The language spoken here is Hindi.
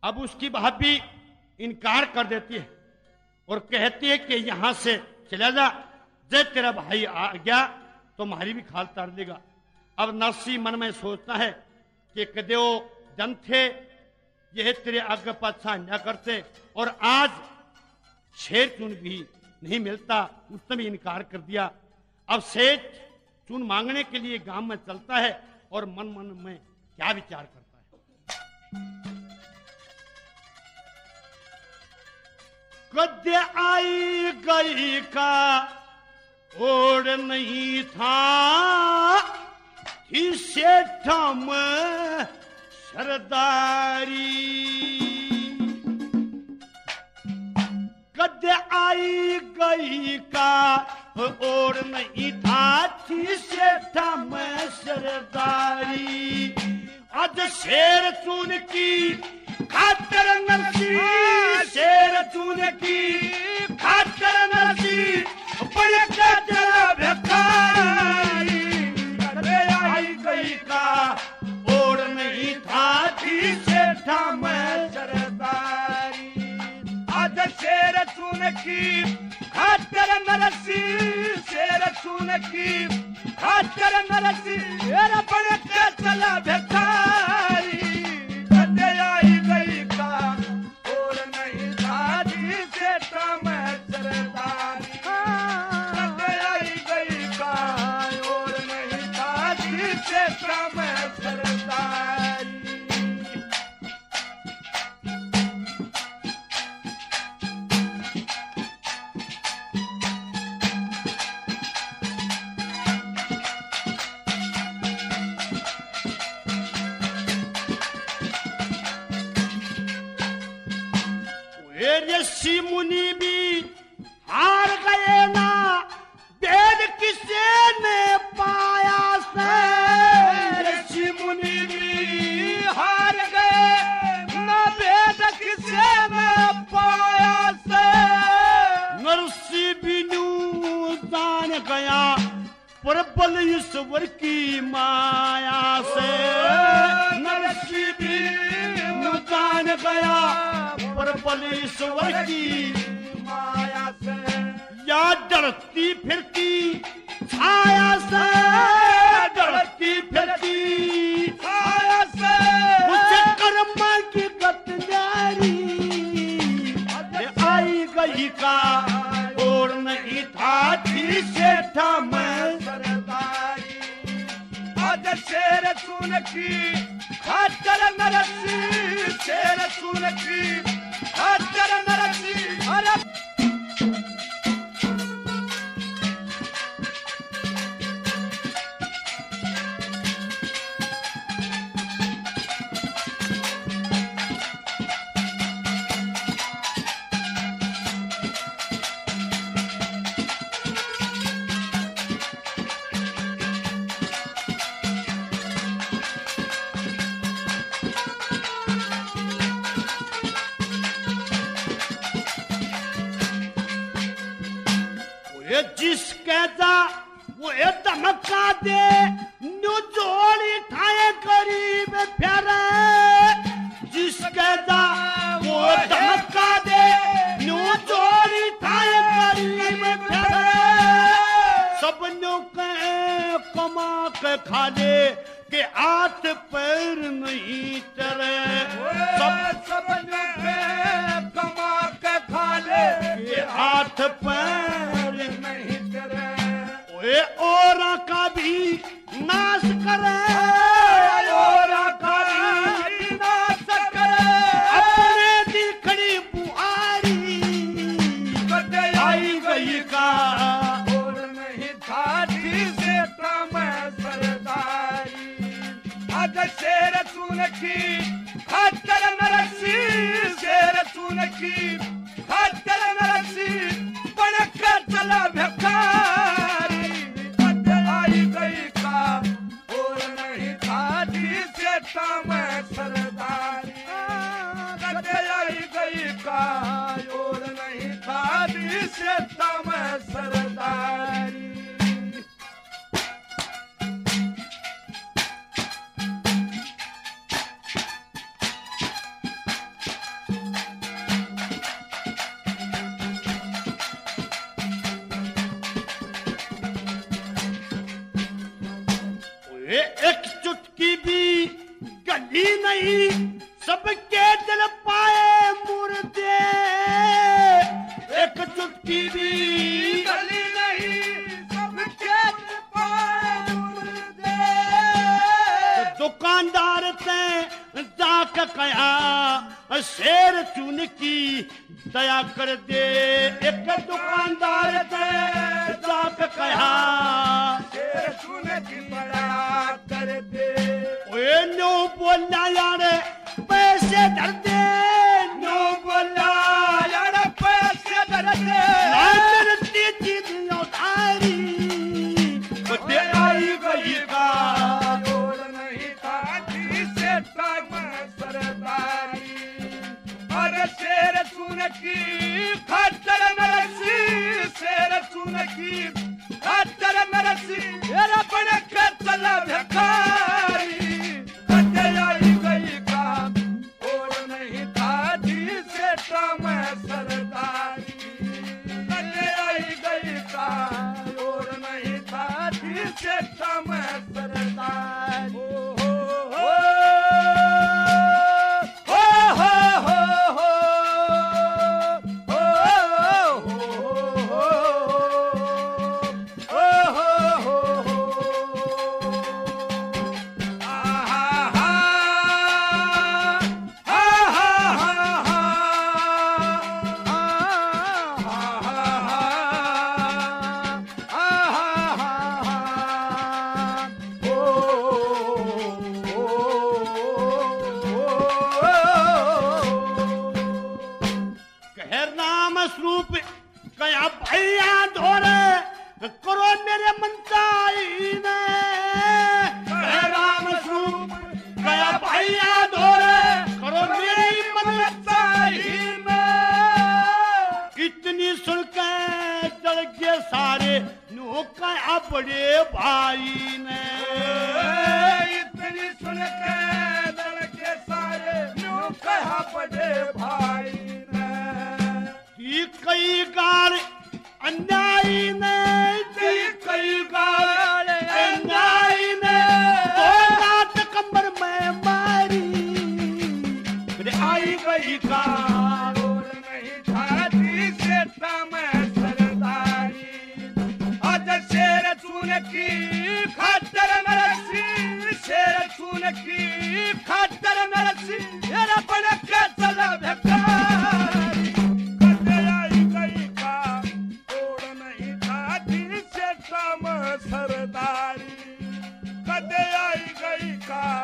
अब उसकी भाभी इनकार कर देती है और कहती है कि यहां से चला जा, जब तेरा भाई आ गया तो हमारी भी खाल तार देगा। अब नरसी मन में सोचता है कि कदे वो जन थे यह तेरे आगे पाछा न करते, और आज शेर चून भी नहीं मिलता, उसने भी इनकार कर दिया। अब शेर चून मांगने के लिए गांव में चलता है और मन मन में क्या विचार करता है। कद आई गई का ओढ़ नहीं था, इसे ठम सरदारी। कद आई गई का ओढ़ नहीं था, इसे ठम सरदारी। आज शेर चून की खातर नरसी, शेर चून की खातर नरसी, बड़े चला भिखारी। कदे आई गई का ओढ़ नहीं था, सेठा में सरदारी। आज शेर चून की खातर नरसी, शेर चून की खातर नरसी, बड़े चला भिखारी। ऋषि मुनि भी हार गए ना, वेद किसे ने पाया से। ऋषि मुनि भी हार गए ना, वेद किसे ने पाया से। नरसी बिनु जान गया प्रबल ईश्वर की माया से। नरसी बिनु जान गया प्रबल ईश्वर की माया से। या डरती फिरती छाया से, डरती फिरती छाया से, उसे कर्म की गत जारी। आई गई का और नहीं था, सेठा में सरदारी। आज शेर चून की खातर नरसी, शेर चून की खातर नरसी। अरे जिसके जा वो धमका दे, न्यू जोड़ी ठाए गरीब फेरे। जिसके जा वो धमका दे, न्यू जोड़ी ठाए गरीब फेरे। सब न्यू के कमा के खा ले के हाथ पैर नहीं चले। सब न्यू के कमा के खा ले के हाथ पैर नहीं करे। ओए औरा का भी नाश करे, औरा का भी नाश करे। अपने दिखड़ी बुआरी। कदे आई गई का और नहीं था, सेठा में सरदारी। आज शेर चून की खातर नरसी, शेर चून की खातर नरसी, चला भिखारी। कद आई गई का और नहीं था, सेठा में सरदारी। कद आई गई का और नहीं था, सेठा में सरदारी। एक चुटकी भी गली नहीं, सबके दिल पाए मुर्दे। एक चुटकी भी गली नहीं, सबके दिल पाए मुर्दे। दुकानदार ते जाके कहा शेर चुन की दया कर दे। एक दुकानदार ते जाके कहा शेर चुन की दया कर दे। ओए नो बोला यार पैसे धर दे, नो बोला यार पैसे धर दे। ना मिलती चीज उधारी, बदे आई गई का और नहीं था जिसे टाइम सरदारी। अरे शेर चुन की खातर नरसी, शेर चुन की खातर नरसी। मेरा बड़े के चला भिखारी, बदे आई गई का और नहीं था जिसे टाइम सरदारी। बदे आई गई का और नहीं था जिसे टाइम सरदारी। स्वरूप कया भैया धोरे करो मेरे मनताई ने। राम स्वरूप कया भैया धोरे करो मेरी मनताई में। इतनी सुन के चढ़ के सारे नो कया बड़े भाई ने। इतनी सुन के चढ़ के सारे नो कया बड़े भाई ने। कई गाल अन्यायी ने, कई गाल अन्यायी ने दो रात कमर में मारी। आई गई गाल और नहीं था जिसे टाइम सरदारी। आज शेर चुन की खातर नरसी, शेर चुन की खातर नरसी। मेरा बड़ा के चला भिखारी, सरदारी। कदे आई गई का